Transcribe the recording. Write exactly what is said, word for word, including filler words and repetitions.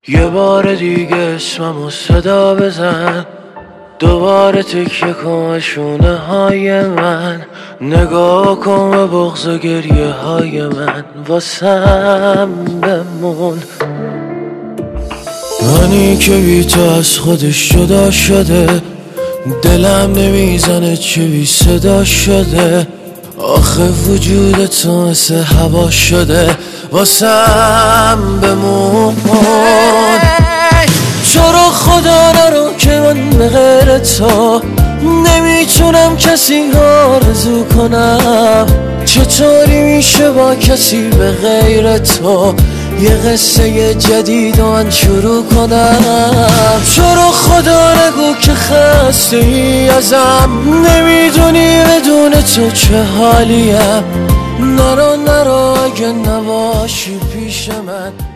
یه بار دیگه اسممو صدا بزن، دوباره تکیه کن شونه های من، نگاه کن به بغض و گریه های من واسم بمون. منی که بی تو از خودش جدا شده، دلم نمیزنه چه بی صدا شده، آخه وجود تو مثل هوا شده واسم بمون. چرا خدا نرو که من به غیر تو نمیتونم کسی آرزو کنم، چطوری میشه با کسی به غیر تو یه قصه جدید من شروع کنم. چرا خدا نگو که خسته ای ازم، نمیدونی بدون تو چه حالیم، نرو نرو اگه نباشی پیش من.